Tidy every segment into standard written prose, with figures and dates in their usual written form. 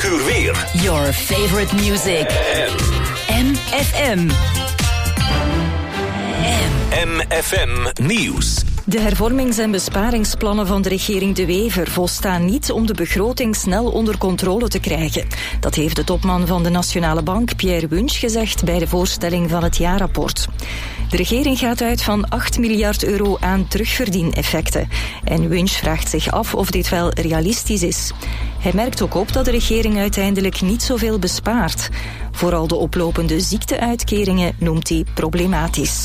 uur weer. Your favorite music. MFM. MFM Nieuws. De hervormings- en besparingsplannen van de regering De Wever volstaan niet om de begroting snel onder controle te krijgen. Dat heeft de topman van de Nationale Bank, Pierre Wunsch, gezegd bij de voorstelling van het jaarrapport. De regering gaat uit van 8 miljard euro aan terugverdieneffecten. En Wunsch vraagt zich af of dit wel realistisch is. Hij merkt ook op dat de regering uiteindelijk niet zoveel bespaart. Vooral de oplopende ziekteuitkeringen noemt hij problematisch.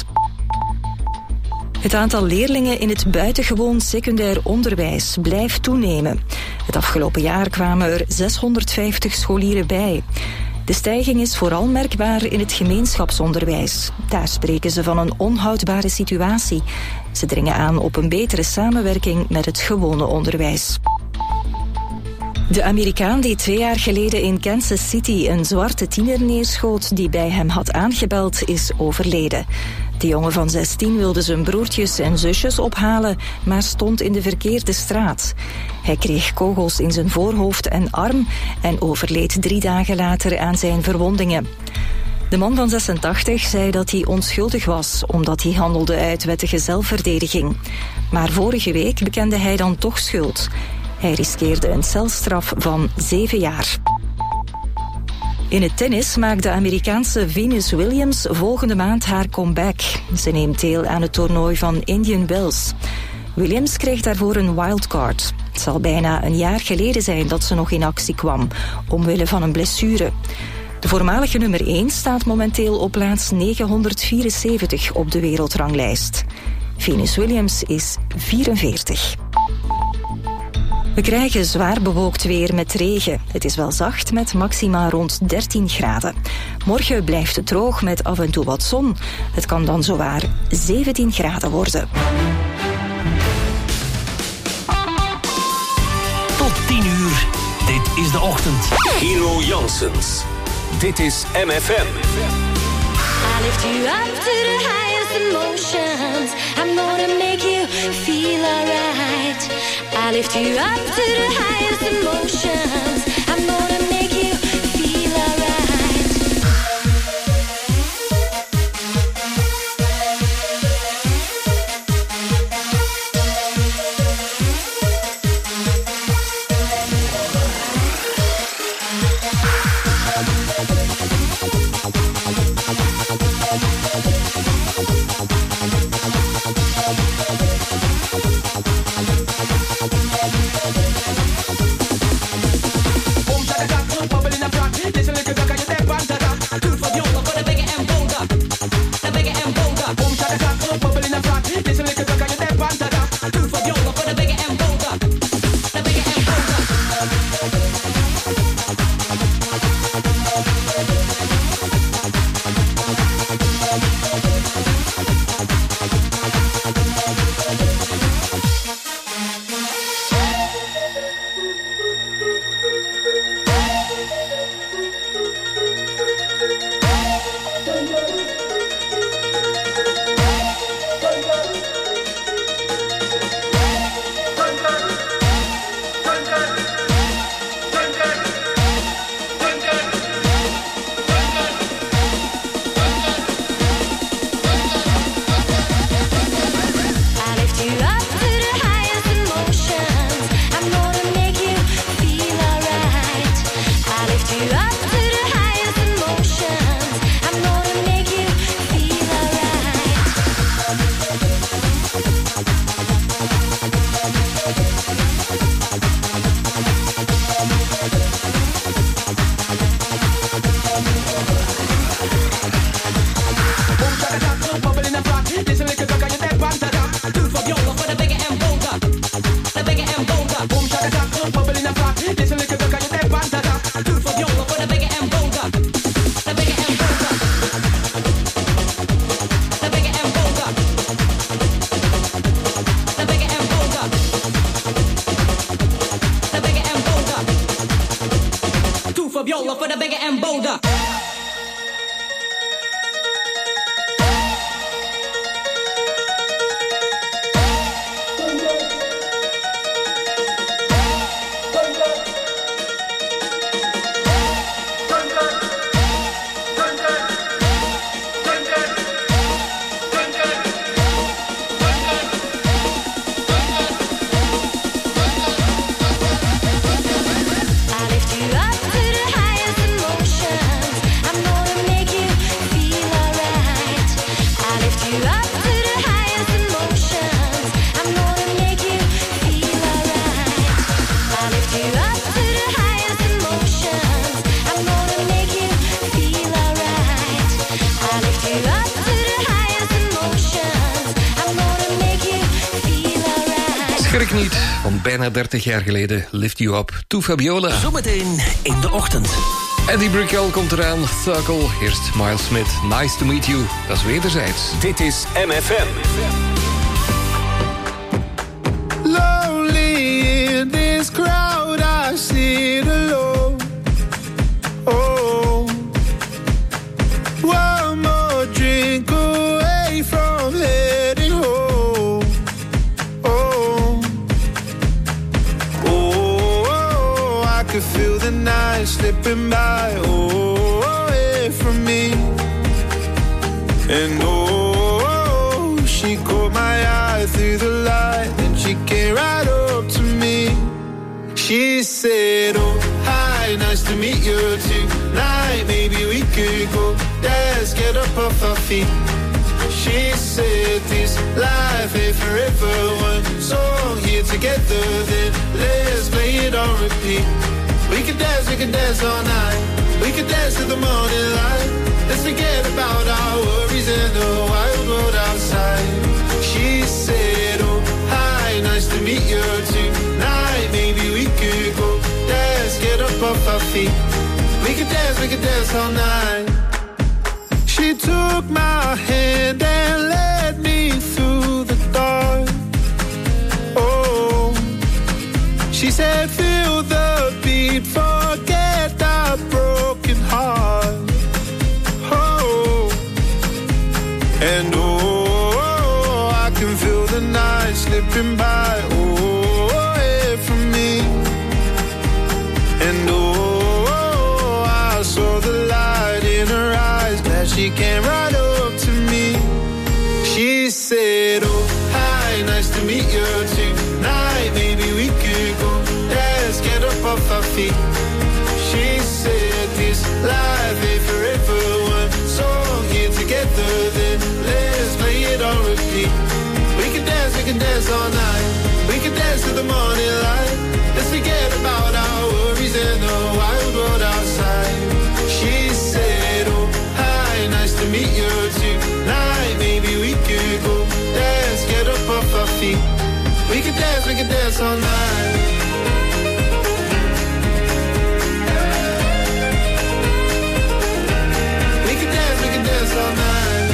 Het aantal leerlingen in het buitengewoon secundair onderwijs blijft toenemen. Het afgelopen jaar kwamen er 650 scholieren bij. De stijging is vooral merkbaar in het gemeenschapsonderwijs. Daar spreken ze van een onhoudbare situatie. Ze dringen aan op een betere samenwerking met het gewone onderwijs. De Amerikaan die 2 jaar geleden in Kansas City een zwarte tiener neerschoot die bij hem had aangebeld, is overleden. De jongen van 16 wilde zijn broertjes en zusjes ophalen, maar stond in de verkeerde straat. Hij kreeg kogels in zijn voorhoofd en arm en overleed 3 dagen later aan zijn verwondingen. De man van 86 zei dat hij onschuldig was, omdat hij handelde uit wettige zelfverdediging. Maar vorige week bekende hij dan toch schuld. Hij riskeerde een celstraf van 7 jaar. In het tennis maakt de Amerikaanse Venus Williams volgende maand haar comeback. Ze neemt deel aan het toernooi van Indian Wells. Williams kreeg daarvoor een wildcard. Het zal bijna een jaar geleden zijn dat ze nog in actie kwam, omwille van een blessure. De voormalige nummer 1 staat momenteel op plaats 974 op de wereldranglijst. Venus Williams is 44. We krijgen zwaar bewolkt weer met regen. Het is wel zacht met maxima rond 13 graden. Morgen blijft het droog met af en toe wat zon. Het kan dan zowaar 17 graden worden. Tot 10 uur. Dit is de ochtend. Hero Janssens. Dit is MFM. I lift you up to the highest emotions. I'm gonna make you feel alright. I lift you up to the highest emotions. I'm gonna make you feel alright. Fabiola for the bigger and bolder. Schrik niet, van bijna 30 jaar geleden. Lift You Up, to Fabiola. Zometeen in de ochtend. Eddie Brickell komt eraan, Circle. Eerst Miles Smith, Nice to Meet You. Dat is wederzijds. Dit is MFM. Lonely in this crowd, I sit alone. Oh, one more drink away from heading home. Oh, oh, I could feel the night slipping by. Oh, away from me. And oh, she caught my eye through the light, and she came right up to me. She said, oh, hi, nice to meet you tonight. Maybe we could go dance, get up off our feet. She said, this life ain't forever. One song here together, then let's play it on repeat. We could dance all night. We could dance till the morning light. Let's forget about our worries and the wild world outside. She said, oh, hi, nice to meet you tonight. Maybe we could go dance, get up off our feet. We could dance all night. She took my hand and led me through the dark. Oh, she said, feel the beat, forget that broken heart. Oh, and oh, I can feel the night slipping by. Oh, away from me. And oh, I saw the light in her eyes. Glad she came right up to me. She said, oh, hi, nice to meet you tonight. Maybe we could go dance, get up off our feet. She said, this life ain't forever. One song here together, then let's play it on repeat. We can dance all night. We can dance till the morning light. Let's forget about our worries and the wild world outside. She said, oh, hi, nice to meet you tonight. Maybe we could go dance, get up off our feet. We can dance all night. We can dance all night.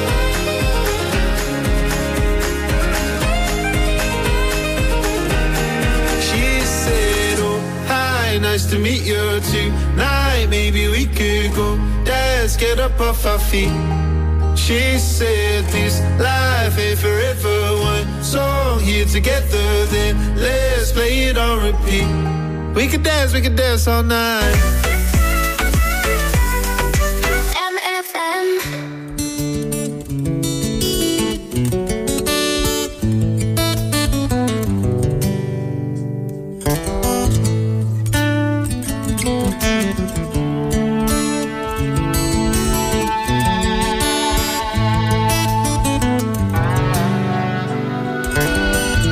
She said, oh, hi, nice to meet you tonight. Maybe we could go dance, get up off our feet. She said, this life ain't forever. One song here together, then let's play it on repeat. We could dance all night.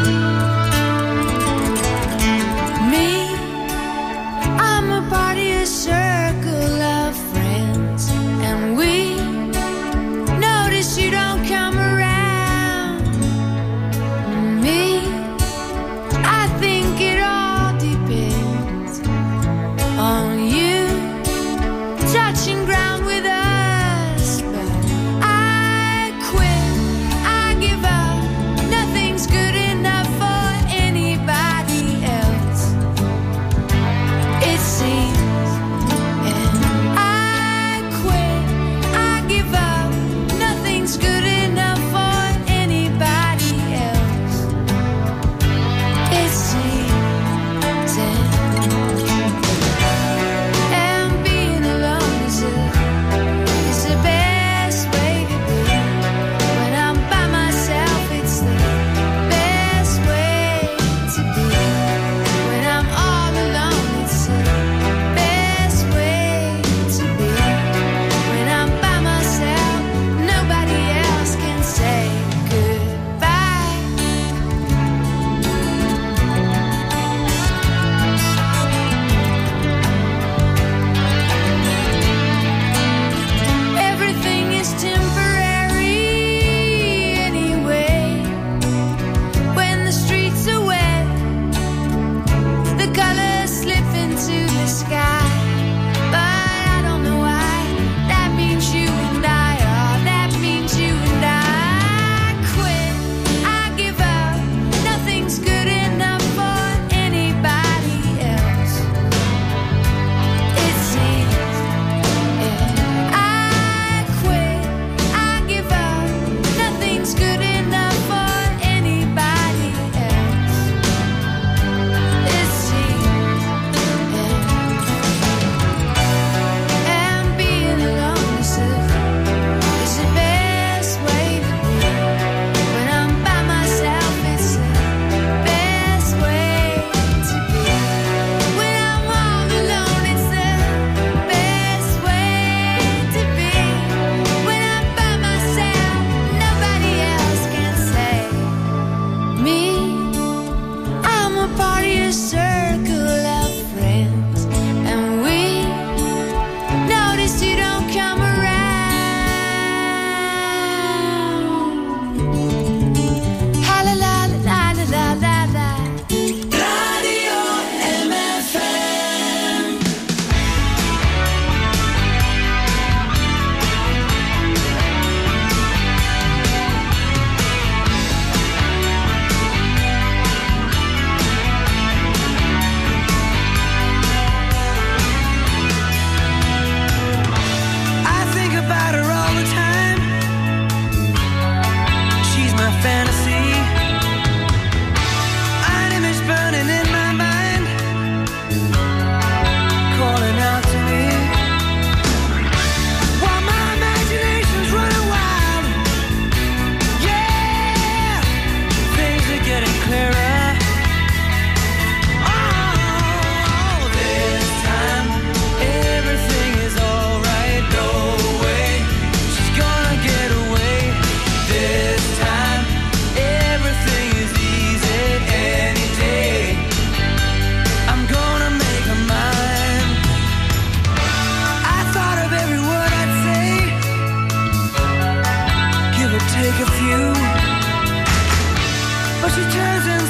Me, I'm a party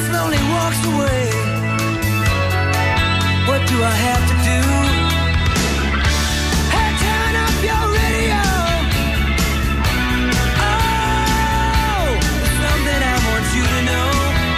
slowly walks away. What do I have to do? Hey, turn up your radio. Oh, something I want you to know.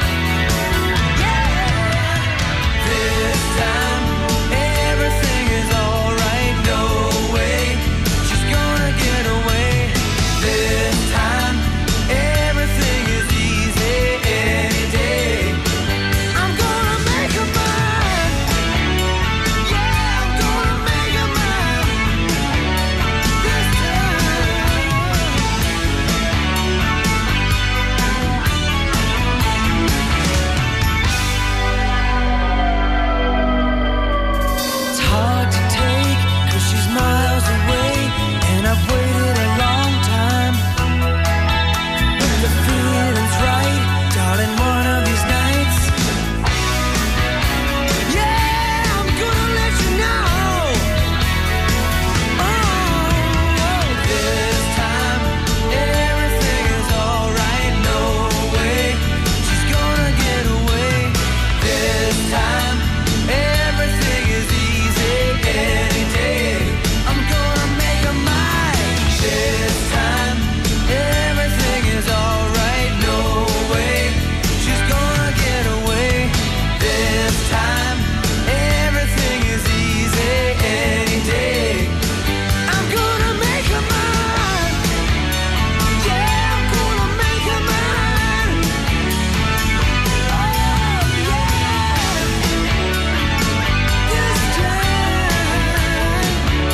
Yeah, this time everything is alright. No way, she's gonna get away. This time everything is easy any day. I'm gonna make her mine. Yeah, I'm gonna make her mine. This It's hard to take 'cause she's miles away, and I've waited a long time. But the feeling's right, darling, one of these nights. Yeah, I'm gonna let you know. Oh, this time everything is alright. No way, she's gonna get away. This time everything is easy any day. I'm gonna make her mine. This time everything is alright. No way, she's gonna get away. This time everything is easy any day. I'm gonna make her mine. Yeah, I'm gonna make her mine. Oh, yeah. This time.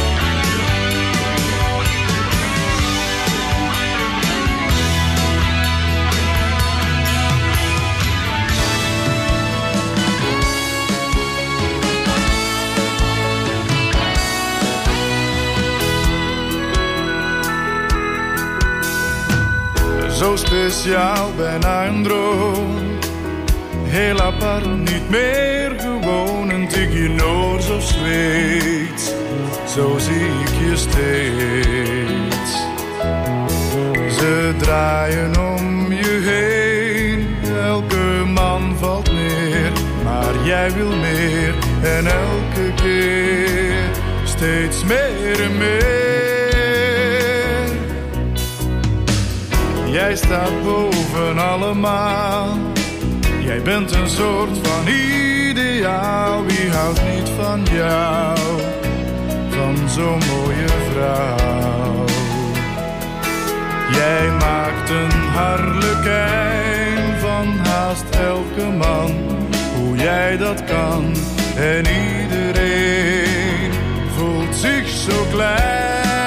Zo speciaal, bijna een droom. Heel apart, niet meer gewoon. Een tikje Noors of Zweeds. Zo zie ik je steeds. Ze draaien om je heen. Elke man valt neer. Maar jij wil meer. En elke keer steeds meer en meer. Jij staat boven allemaal. Jij bent een soort van ideaal. Wie houdt niet van jou? Van zo'n mooie vrouw. Jij maakt een harlekijn van haast elke man. Hoe jij dat kan. En iedereen voelt zich zo klein.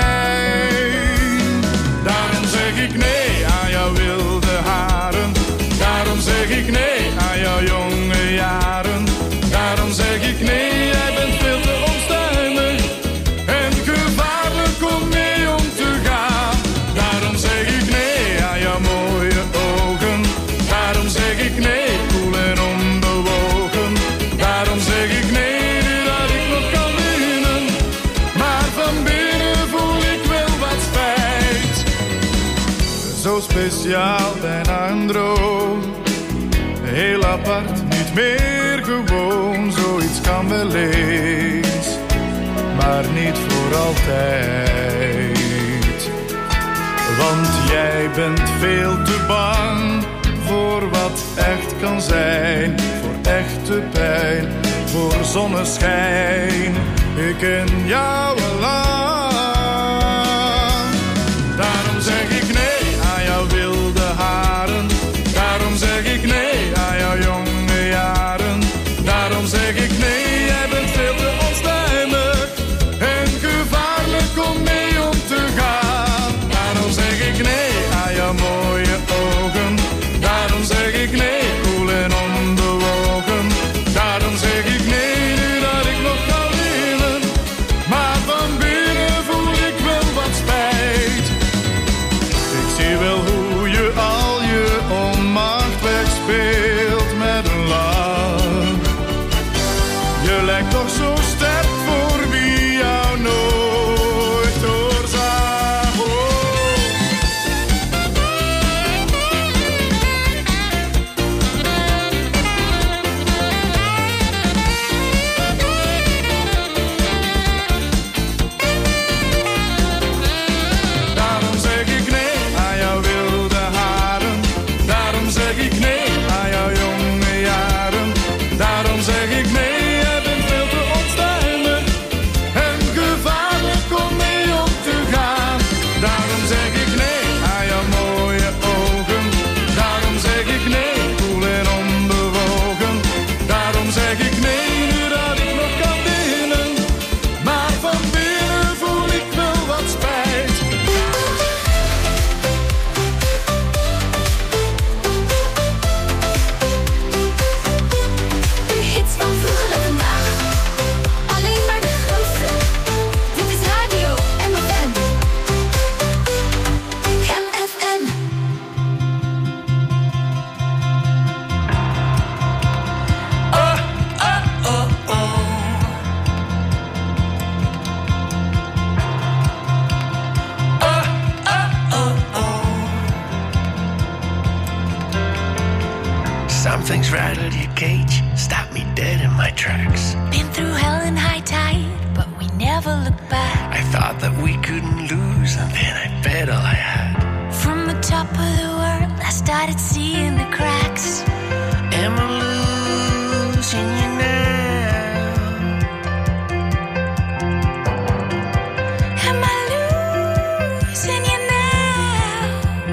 Daarom zeg ik nee aan jouw wilde haren. Daarom zeg ik nee aan jouw jonge jaren. Daarom zeg ik nee, jij bent veel te onstuimig. En gevaarlijk om mee om te gaan. Daarom zeg ik nee aan jouw mooie ogen. Daarom zeg ik nee, koel en onbewogen. Daarom zeg ik nee, nu dat ik nog kan winnen. Maar van binnen voel ik wel wat spijt. Zo speciaal, bijna een droom. Heel apart, niet meer gewoon. Zoiets kan wel eens, maar niet voor altijd. Want jij bent veel te bang voor wat echt kan zijn. Voor echte pijn, voor zonneschijn. Ik ken jou al lang. Daarom zeg ik nee aan jouw wilde haren. Daarom zeg ik nee aan jouw jonge jaren. Daarom zeg ik nee, jij bent veel te onstuimig. En gevaarlijk om mee om te gaan. Daarom zeg ik nee aan jouw mooie ogen. Daarom zeg ik nee, koel en onbewogen. Daarom zeg ik nee, nu dat ik nog kan winnen. Maar van binnen cage stopped me dead in my tracks. Been through hell and high tide, but we never looked back. I thought that we couldn't lose, and then I bet all I had. From the top of the world, I started seeing the cracks. Am I losing you now? Am I losing you now?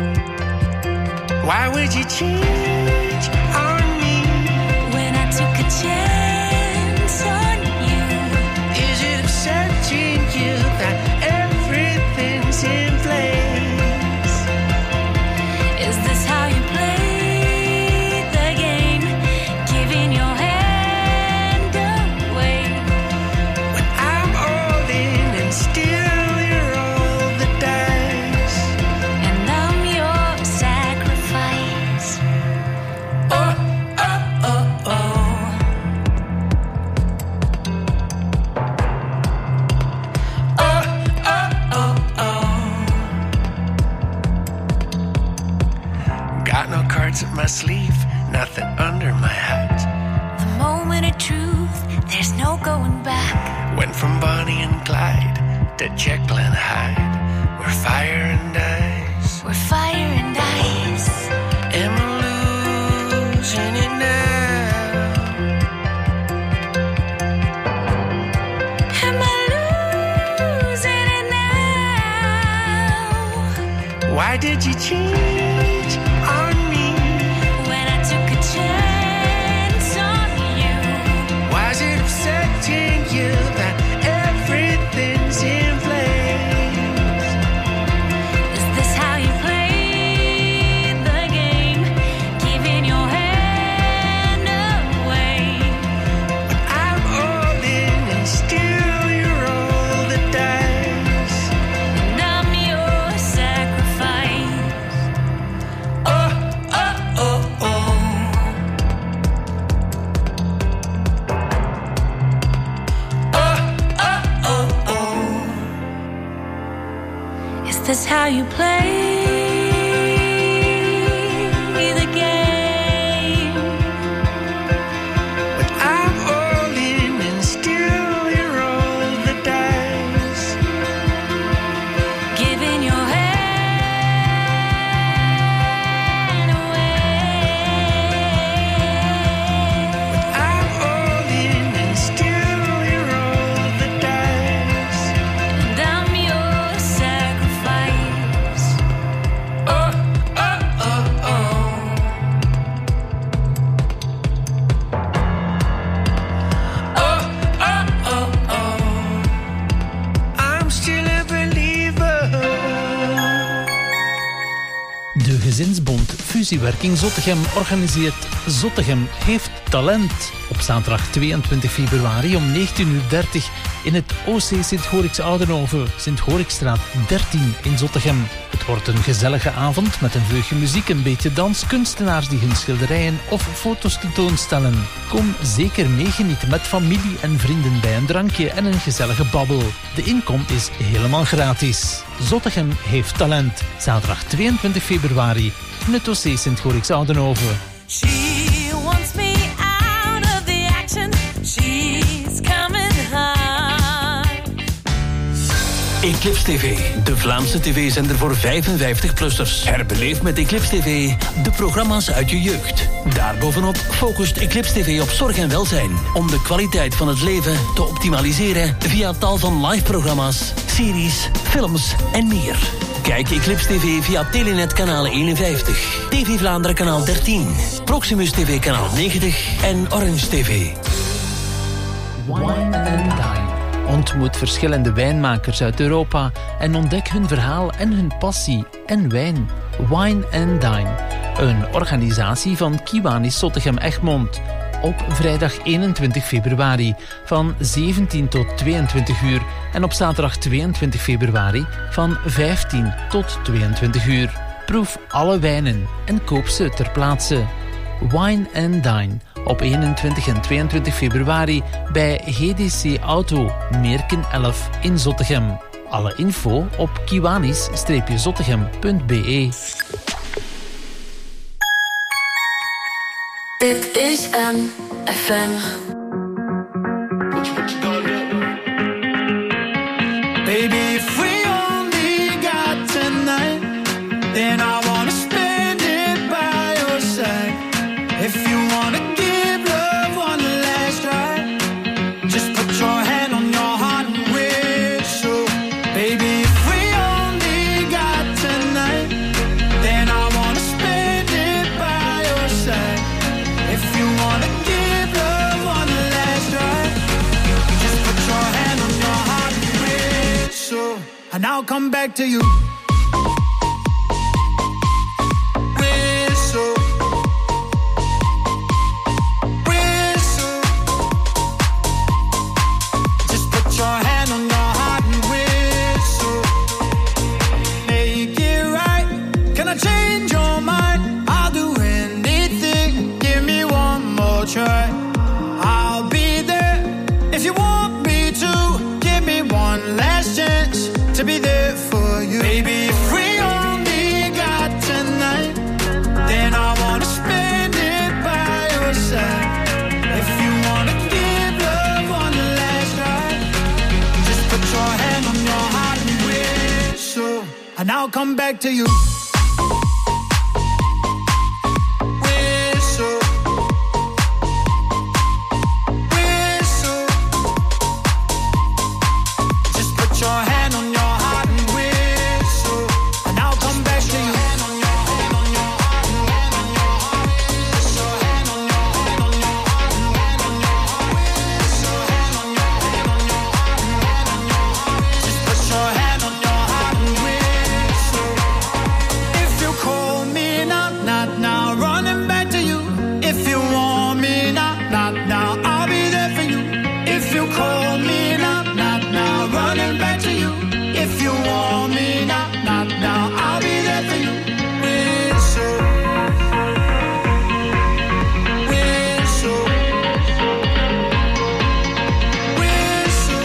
Why would you change on me when I took a chance on you? Is it upsetting you that everything's in place? Is this how you play the game? Giving your hand away when I'm all in and still you're all the dice, and I'm your sacrifice. oh, oh, oh, oh. Oh, oh, oh, oh. Got no cards up my sleeve, nothing under my hat. The moment of truth, there's no going back. Went from Bonnie and Clyde to Jekyll and Hyde. We're fire and ice. We're fire and ice. Am I losing it now? Am I losing it now? Why did you change on me? When I took a chance on you. Why is it upsetting you that everything's in place? Is this how you play the game? Giving your hand away I'm all in and still you're all the dice. and I'm your sacrifice. Oh, oh, oh, oh. Oh, oh, oh, oh. Is this how you play the game? But I'm all in and still you're all the dice. Giving your hand away I'm all in and still you're all the dice. and I'm your sacrifice. Oh, oh, oh, oh. Oh, oh, oh, oh. I'm still a believer. De Gezinsbond Fusiewerking Zottegem organiseert Zottegem heeft talent. Op zaterdag 22 februari om 19:30 in het OC Sint-Gorix Oudenhoven, Sint-Gorixstraat 13 in Zottegem. Het wordt een gezellige avond met een vleugje muziek, een beetje dans, kunstenaars die hun schilderijen of foto's tentoonstellen. Kom zeker meegenieten met familie en vrienden bij een drankje en een gezellige babbel. De inkom is helemaal gratis. Zottegem heeft talent. Zaterdag 22 februari in het OC Sint-Gorix Oudenhoven. She wants me out of the action. She's coming hard. Eclipse TV, de Vlaamse tv-zender voor 55-plussers. Herbeleef met Eclipse TV de programma's uit je jeugd. Daarbovenop focust Eclipse TV op zorg en welzijn, om de kwaliteit van het leven te optimaliseren via tal van live-programma's, series, films en meer. Kijk Eclipse TV via Telenet kanaal 51, TV Vlaanderen kanaal 13, Proximus TV kanaal 90 en Orange TV. Wine and Dine. Ontmoet verschillende wijnmakers uit Europa en ontdek hun verhaal en hun passie en wijn. Wine and Dine, een organisatie van Kiwanis Zottegem Egmond. Op vrijdag 21 februari van 17 tot 22 uur en op zaterdag 22 februari van 15 tot 22 uur. Proef alle wijnen en koop ze ter plaatse. Wine and Dine op 21 en 22 februari bij GDC Auto, Meerken 11 in Zottegem. Alle info op kiwanis-zottegem.be. Dit is MFM. Baby, if we only got tonight, then I wanna spend it by your side. If you wanna give love one last try, just put your hand on your heart and whistle. Baby, if we only got tonight, then I wanna spend it by your side. If you wanna give love one last try, just put your hand on your heart and whistle, and I'll come back to you. Whistle, whistle, just put your hand on your heart and whistle. Make it right. Can I change your mind? I'll do anything. Give me one more try. I'll be there if you want me to. Give me one last chance to be there for you. Baby, if we only got tonight, then I wanna spend it by your side. If you wanna give love one last try, just put your hand on your heart and whistle, and I'll come back to you. Whistle, whistle, just put your hand on your heart and whistle, and I'll come back to you. Just put your hand on your heart and whistle. If you call me now, not now, running back to you. If you want me now, not now, I'll be there for you. If you call me now, not now, running back to you. If you want me now, not now, I'll be there for you. Whistle, whistle, whistle.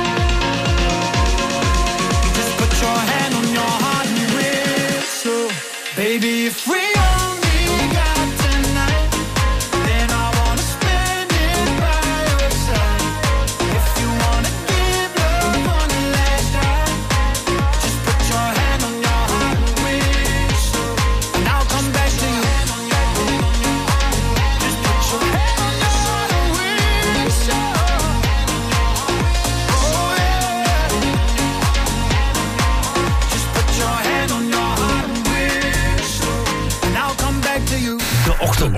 Just put your hand on your heart and whistle. Baby, if we only got tonight, then I wanna spend it by your side. If you wanna give love one last try, just put your hand on your heart and whistle, and I'll come back to you. Just put your hand on your heart and whistle. Oh yeah. Just put your hand on your heart and whistle, and I'll come back to you. De Ochtend.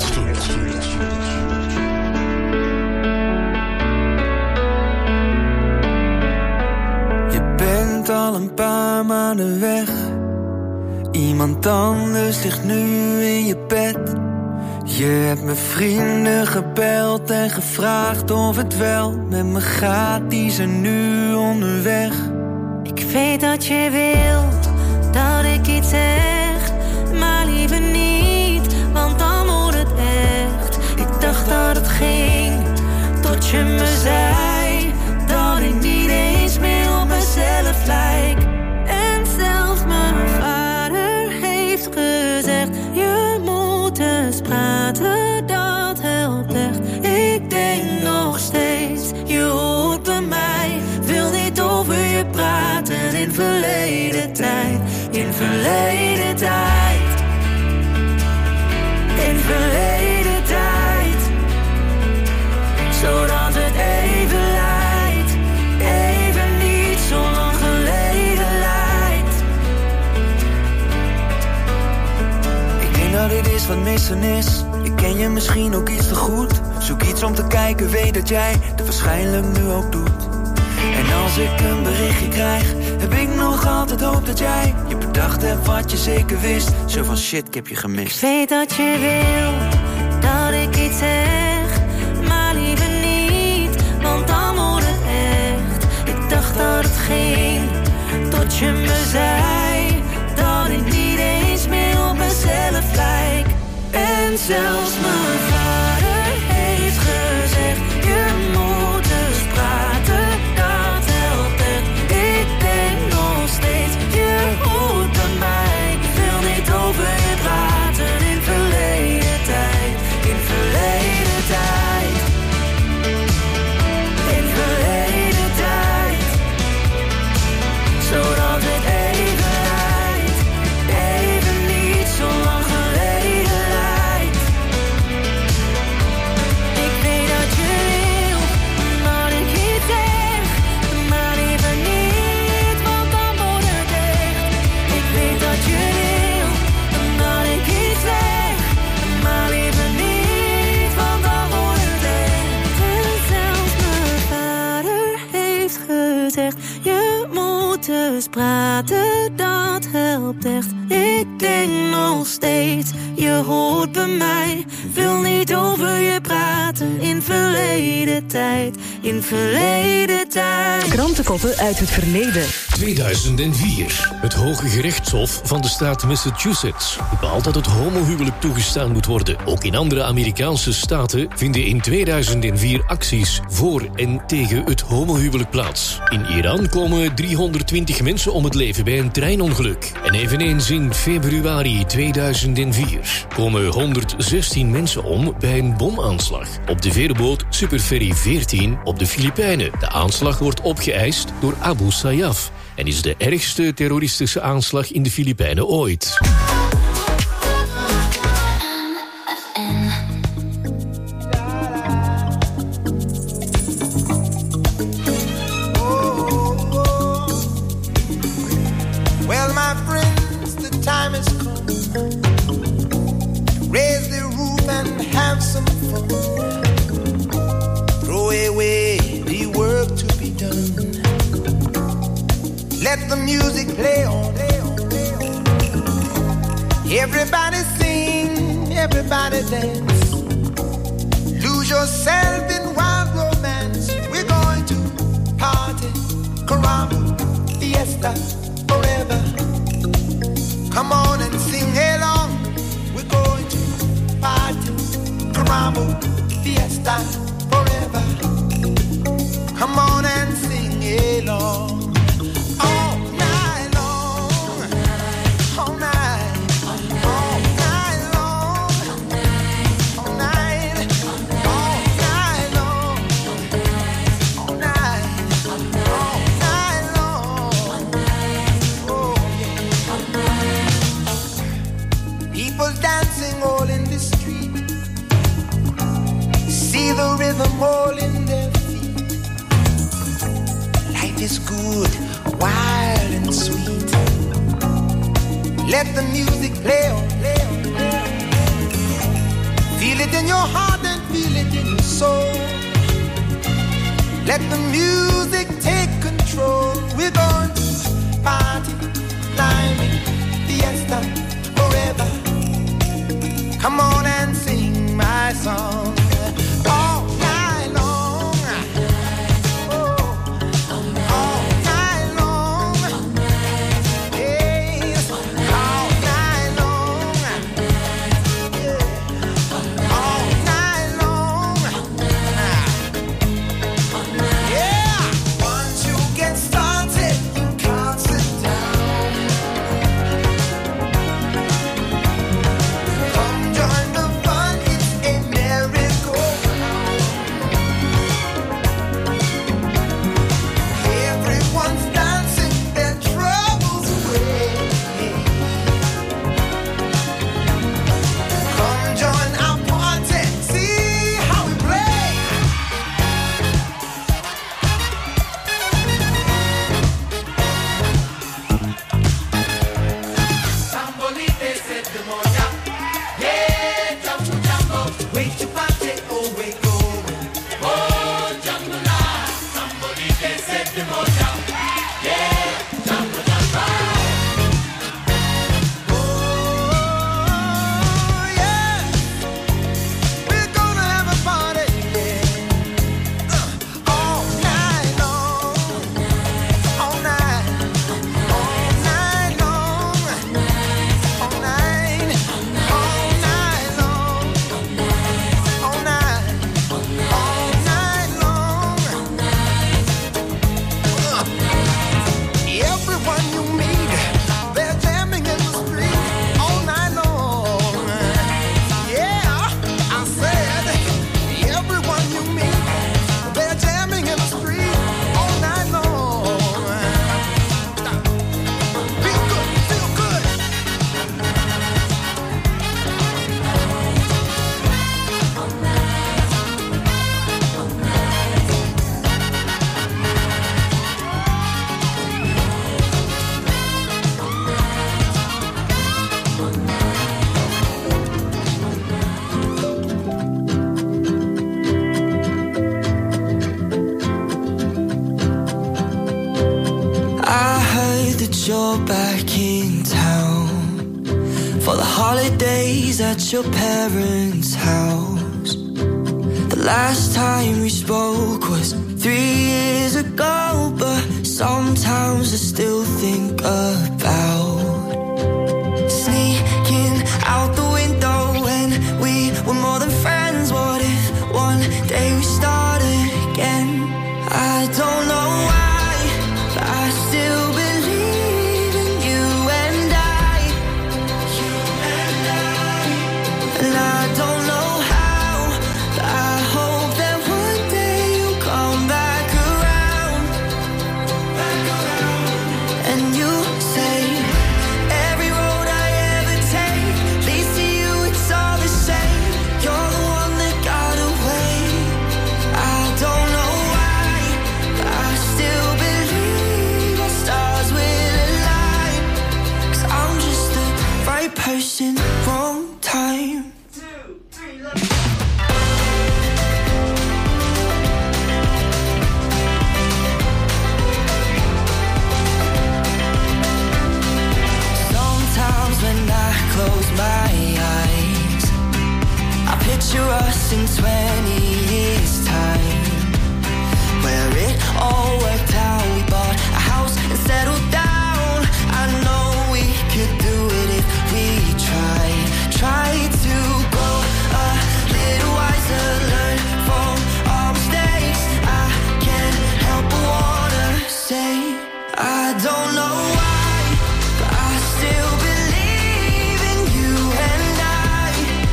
Je bent al een paar maanden weg. Iemand anders ligt nu in je bed. Je hebt mijn vrienden gebeld en gevraagd of het wel met me gaat. Die zijn nu onderweg. Ik weet dat je wil dat ik iets zeg, maar liever niet, want dan wordt het echt. Ik dacht dat het ging, tot je me zei dat ik niet eens meer op mezelf lijk. En zelfs mijn vader heeft gezegd, je moet eens praten, dat helpt echt. Ik denk nog steeds, je hoort bij mij, wil niet over je praten in verleden tijd. In verleden tijd. In verleden tijd. Zodat het even lijkt, even niet zo lang geleden lijkt. Ik denk dat dit is wat missen is. Ik ken je misschien ook iets te goed. Zoek iets om te kijken, weet dat jij het waarschijnlijk nu ook doet. En als ik een berichtje krijg, heb ik nog altijd hoop dat jij je bedacht hebt wat je zeker wist. Zo van shit, ik heb je gemist. Ik weet dat je wil dat ik iets zeg, maar liever niet, want dan wordt het echt. Ik dacht dat het ging, tot je me zei dat ik niet eens meer op mezelf lijk. En zelfs mijn vader heeft gezegd, je moet eens praten, dat helpt echt. Ik denk nog steeds, je hoort bij mij. Ik wil niet over je praten in verleden tijd. In praten, dat helpt echt. Ik denk nog steeds, je hoort bij mij. Wil niet over je praten in verleden tijd. In verleden tijd. Krantenkoppen uit het verleden. 2004. Het Hoge Gerechtshof van de staat Massachusetts bepaalt dat het homohuwelijk toegestaan moet worden. Ook in andere Amerikaanse staten vinden in 2004 acties voor en tegen het homohuwelijk plaats. In Iran komen 320 mensen om het leven bij een treinongeluk. En eveneens in februari 2004 komen 116 mensen om bij een bomaanslag op de veerboot Superferry 14 op de Filipijnen. De aanslag wordt opgeëist door Abu Sayyaf en is de ergste terroristische aanslag in de Filipijnen ooit. Well, my friends, the time has come. Raise the roof and have some fun. Throw away the work to be done. Let the music play on. Everybody sing, everybody dance. Lose yourself in wild romance. We're going to party, caramba, fiesta, forever. Come on and sing along. We're going to party, caramba, fiesta, forever. Come on and sing along. All night long, all night, all night long, all night, all night long, all night, all night long. Oh yeah. People dancing all in the street. See the rhythm all in their feet. Life is good, wild and sweet. Let the music play on, play on, play on. Feel it in your heart and feel it in your soul. Let the music take control. We're going to party, climbing, fiesta, forever. Come on and sing my song. All night long. Join the fun, it's a merry you're back in town for the holidays at your parents' house. The last time we spoke was 3 years ago, but sometimes I still think about sneaking out the window when we were more than friends. What if one day we started again? I don't know why, but I still believe in you and I. And I don't know how, but I hope that one day you'll come back around. And you say every road I ever take leads to you, it's all the same. You're the one that got away. I don't know why, but I still believe our stars will align. 'Cause I'm just the right person, wrong time. Sometimes when I close my eyes, I picture us in 20 years' time, where it all worked out. We bought a house and settled down. I know we could do it if we tried. Try to grow a little wiser, learn from our mistakes. I can't help but wanna say I don't know why, but I still believe in you and I.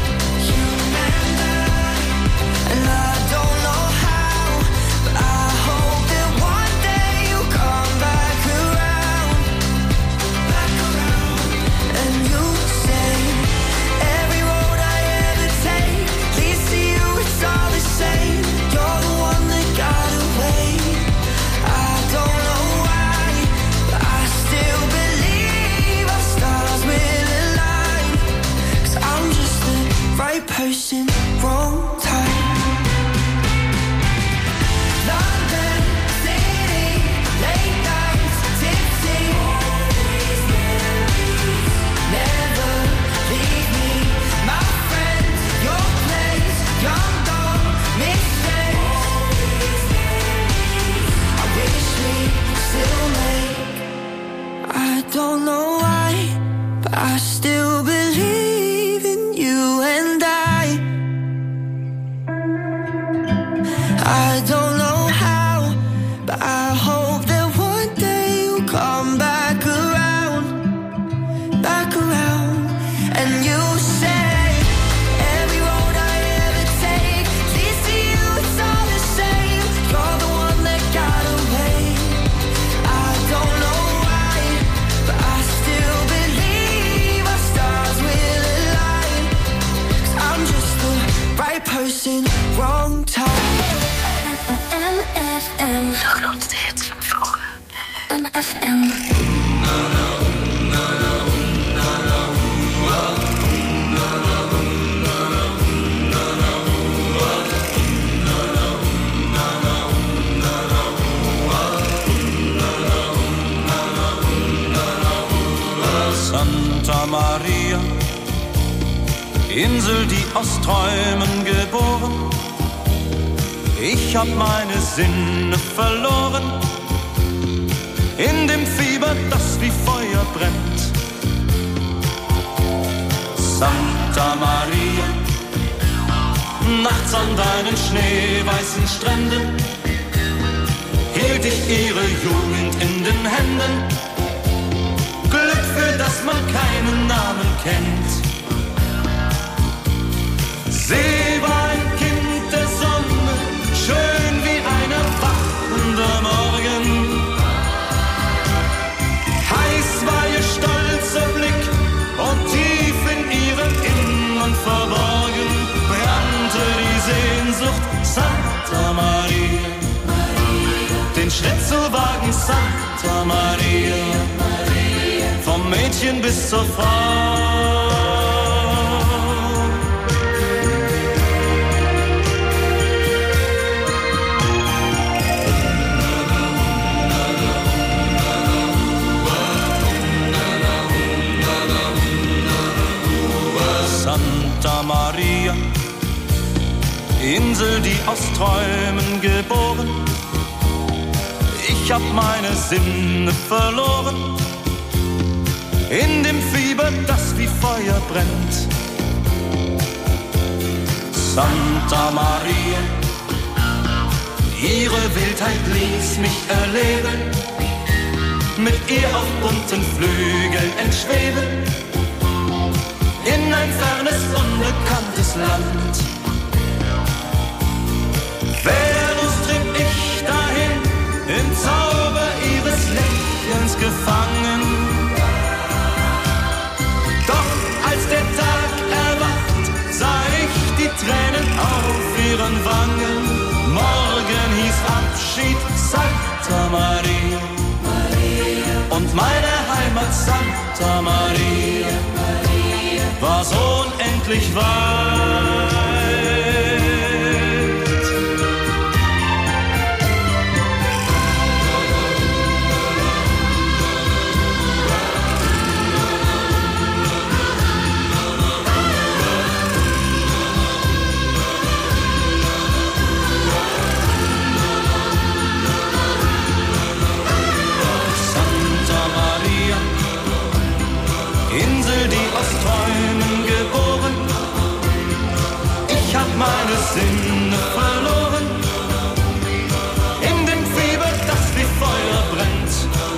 And I don't know how, but I hope that one day you'll come back around. And you say every road I ever take leads to you, it's all the same. You're the one that got away. I don't know why, but I still believe our stars will align. 'Cause I'm just the right person, wrong time. London City, late nights, tipsy. Never leave me, my friend. Your place, young dog, mistakes. I wish we still make. I don't know why, but I still believe in you and I. I don't know how, but I hope that one day you'll come back around, and you say every road I ever take leads to you, it's all the same. You're the one that got away. I don't know why, but I still believe our stars will align. 'Cause I'm just the right person, wrong time. NFM. De grootste hits van vroeger. NFM. Santa Maria, Insel, die aus Träumen geboren. Ich hab meine Sinne verloren, in dem Fieber, das wie Feuer brennt. Santa Maria, nachts an deinen schneeweißen Stränden hielt ich ihre Jugend in den Händen. Glück, für das man keinen Namen kennt. Sie war ein Kind der Sonne, schön wie ein erwachender Morgen. Heiß war ihr stolzer Blick und tief in ihrem Innern verborgen brannte die Sehnsucht Santa Maria. Den Schritt zu wagen, Santa Maria, vom Mädchen bis zur Frau. Insel, die aus Träumen geboren. Ich hab meine Sinne verloren, in dem Fieber, das wie Feuer brennt. Santa Maria, ihre Wildheit ließ mich erleben, mit ihr auf bunten Flügeln entschweben, in ein fernes, unbekanntes Land. Venus trieb ich dahin, im Zauber ihres Lächelns gefangen. Doch als der Tag erwacht, sah ich die Tränen auf ihren Wangen. Morgen hieß Abschied Santa Maria, und meine Heimat Santa Maria war so unendlich weit. Insel, die aus Träumen geboren. Ich hab meine Sinne verloren, in dem Fieber, das wie Feuer brennt.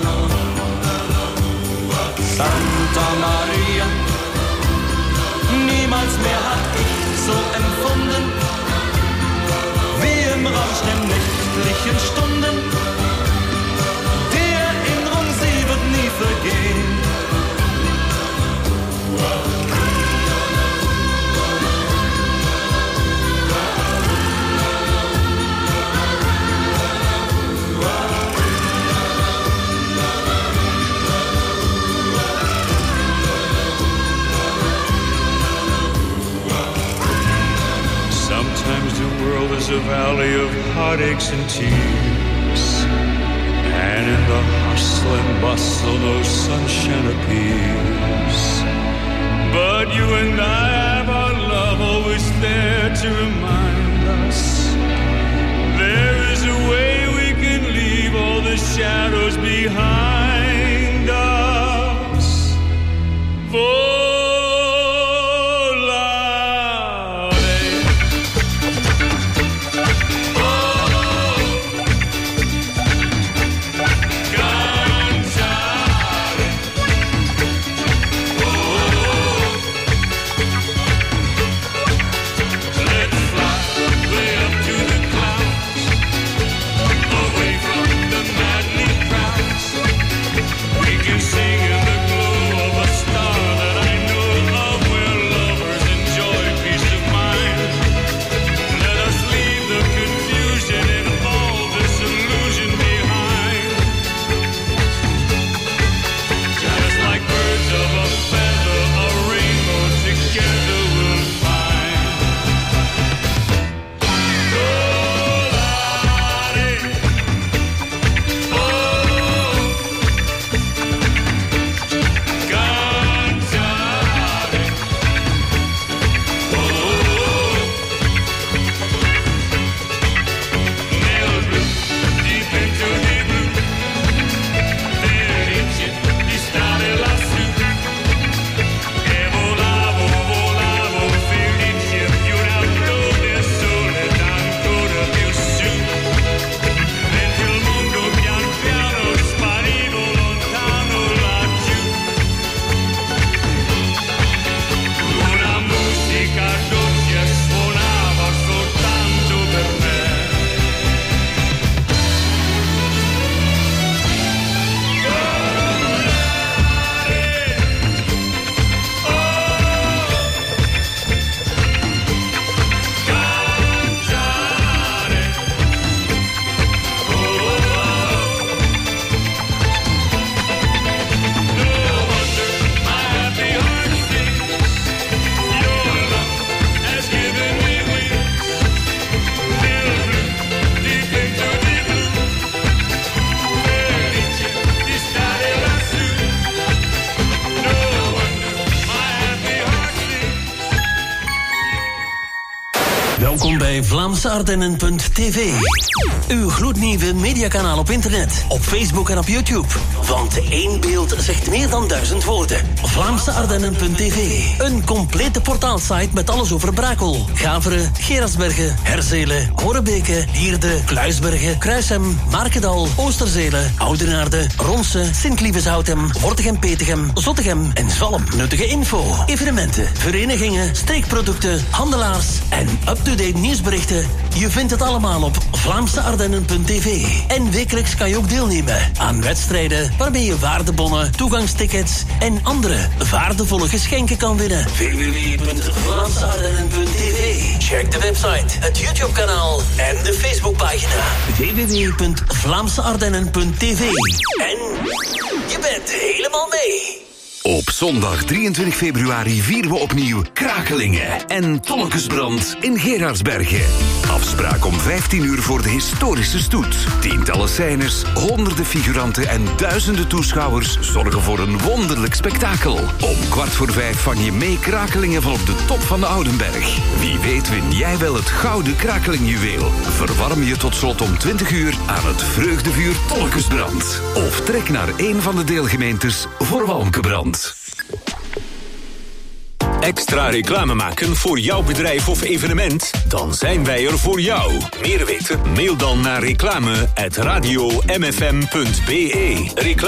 Santa Maria, niemals mehr hab ich so empfunden, wie im Rausch der nächtlichen Stunden. Die Erinnerung, sie wird nie vergehen. Sometimes the world is a valley of heartaches and tears, and in the hustle and bustle no sunshine appears. But you and I have our love always there to remind us there is a way we can leave all the shadows behind us. Let's fly way up VlaamseArdennen.tv. Uw gloednieuwe mediakanaal op internet, op Facebook en op YouTube. Want één beeld zegt meer dan 1000 woorden. VlaamseArdennen.tv. Een complete portaalsite met alles over Brakel, Gaveren, Gerardsbergen, Herzelen, Horebeke, Lierde, Kluisbergen, Kruishem, Markendal, Oosterzelen, Oudenaarde, Ronse, Sint-Lieveshoutem, Wortegem-Petegem, Zottegem en Zalm. Nuttige info, evenementen, verenigingen, streekproducten, handelaars en up-to-date nieuwsberichten. Je vindt het allemaal op VlaamseArdennen.tv. En wekelijks kan je ook deelnemen aan wedstrijden waarmee je waardebonnen, toegangstickets en andere waardevolle geschenken kan winnen. www.VlaamseArdennen.tv. Check de website, het YouTube-kanaal en de Facebookpagina. www.VlaamseArdennen.tv. En je bent helemaal mee. Op zondag 23 februari vieren we opnieuw Krakelingen en Tolkensbrand in Gerardsbergen. Afspraak om 15 uur voor de historische stoet. Tientallen scènes, honderden figuranten en duizenden toeschouwers zorgen voor een wonderlijk spektakel. Om 4:15 vang je mee Krakelingen van op de top van de Oudenberg. Wie weet win jij wel het gouden Krakelingjuweel. Verwarm je tot slot om 20 uur aan het vreugdevuur Tolkensbrand. Of trek naar een van de deelgemeentes voor Walmkebrand. Extra reclame maken voor jouw bedrijf of evenement? Dan zijn wij er voor jou. Meer weten? Mail dan naar reclame@radiomfm.be.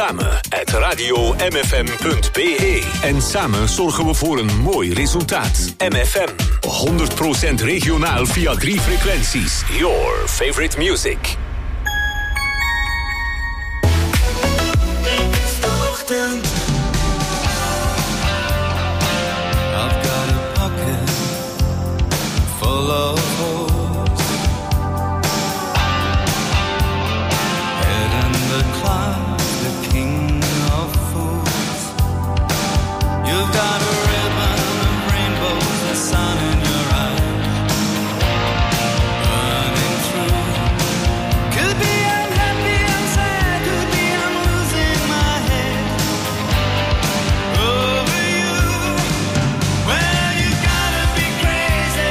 Reclame@radiomfm.be. En samen zorgen we voor een mooi resultaat. MFM. 100% regionaal via 3 frequenties. Your favorite music. Full of holes, head in the clouds, the king of fools. You've got a ribbon of rainbows, the sun in your eyes, burning through. Could be I'm happy, I'm sad, could be I'm losing my head over you. Well, you gotta be crazy.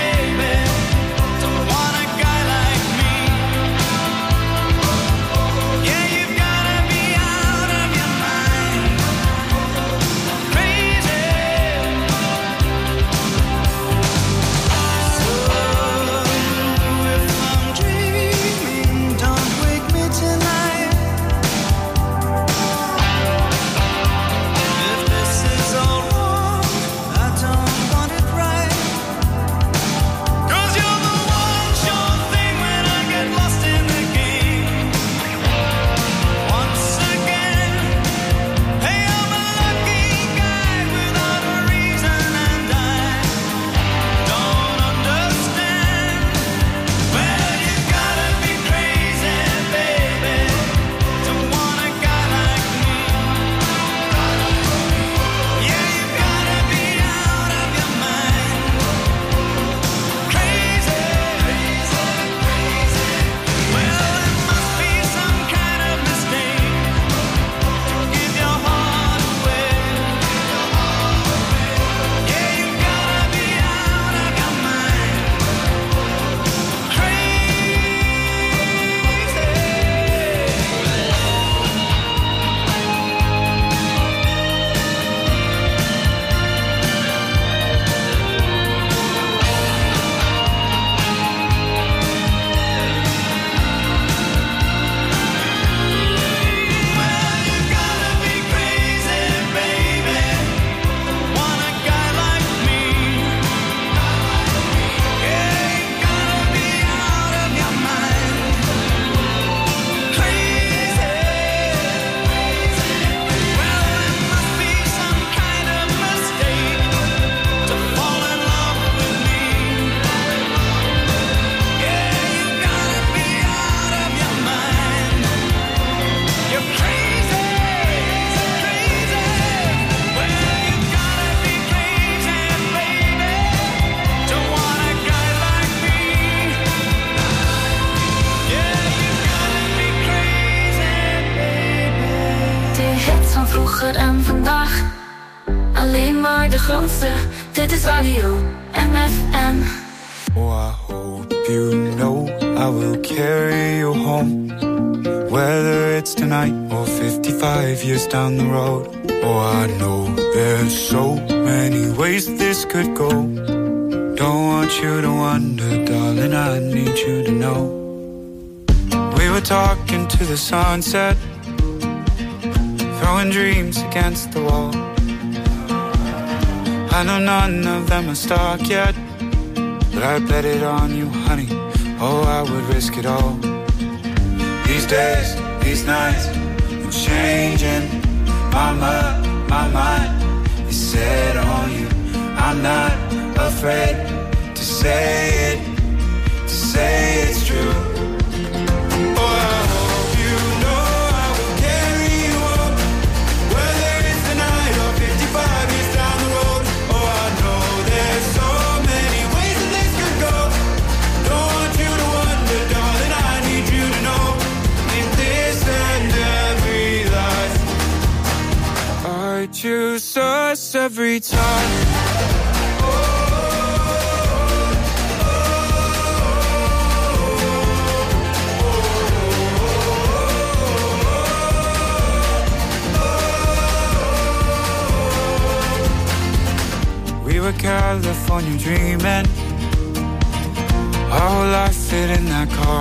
En vandaag alleen maar de grootste. Dit is Radio MFM. Oh, I hope you know I will carry you home, whether it's tonight or 55 years down the road. Oh, I know there's so many ways this could go. Don't want you to wonder, darling, I need you to know. We were talking to the sunset, throwing dreams against the wall. I know none of them are stuck yet, but I bet it on you, honey. Oh, I would risk it all. These days, these nights, I'm changing. My mind is set on you. I'm not afraid to say it's true. Oh, I hope you know I will carry you up, whether it's tonight or 55 years down the road. Oh, I know there's so many ways that this could go. Don't want you to wonder, darling, I need you to know. In this and every life, I choose us every time. We were California dreaming, our whole life fit in that car.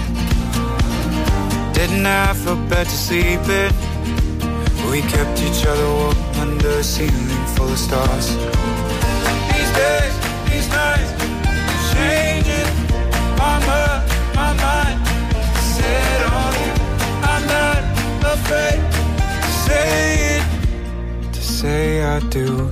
Didn't have a bed to sleep in, we kept each other warm under a ceiling full of stars. These days, these nights, I'm changing. My mind set on you. I'm not afraid to say I do.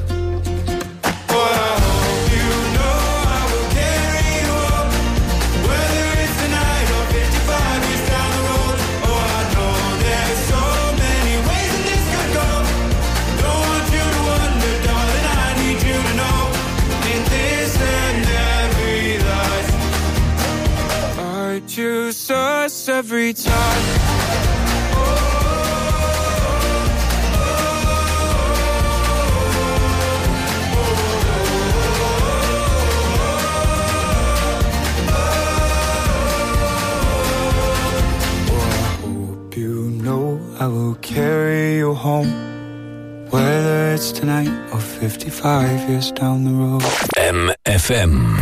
Choose us every time. I will carry you home, whether it's tonight or 55 years down the road. MFM.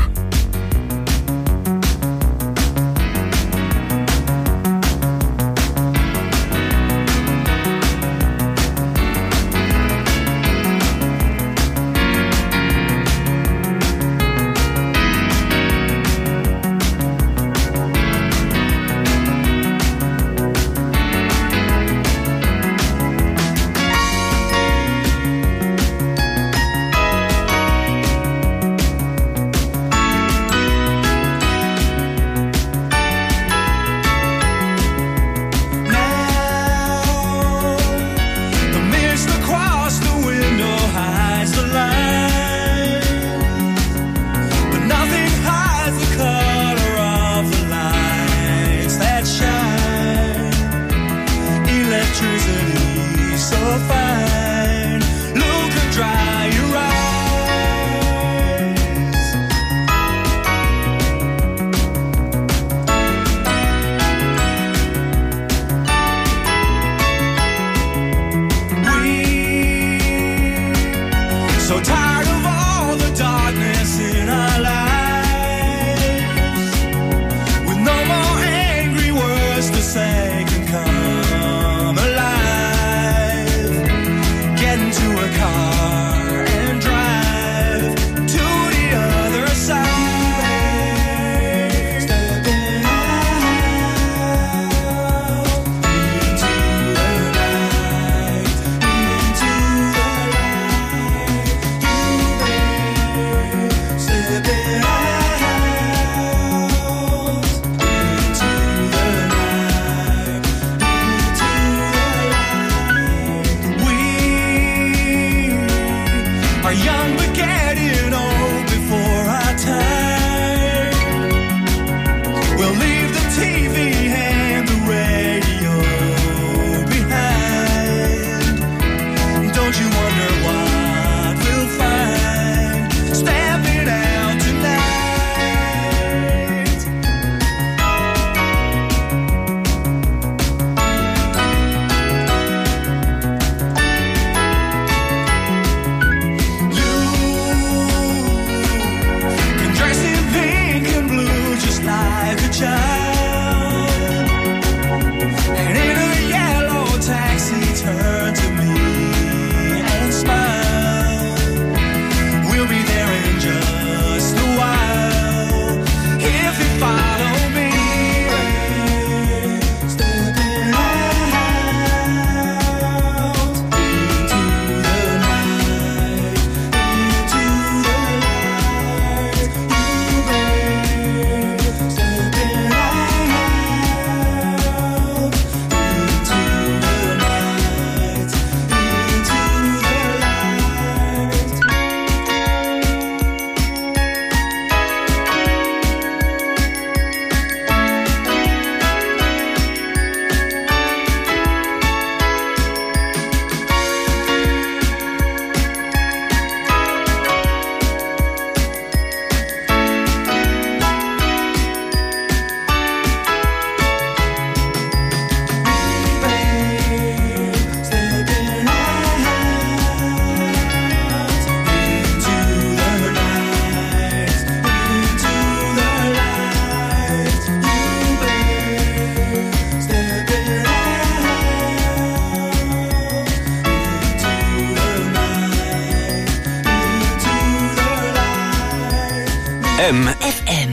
FM.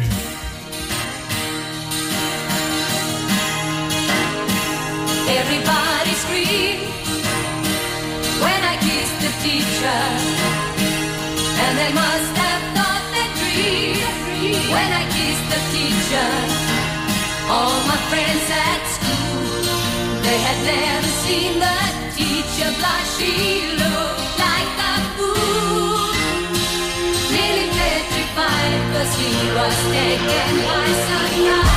Everybody screamed when I kissed the teacher, and they must have thought they dreamed when I kissed the teacher. All my friends at school, they had never seen the teacher blush. She looked like a fool, nearly petrified, 'cause he was taken by surprise.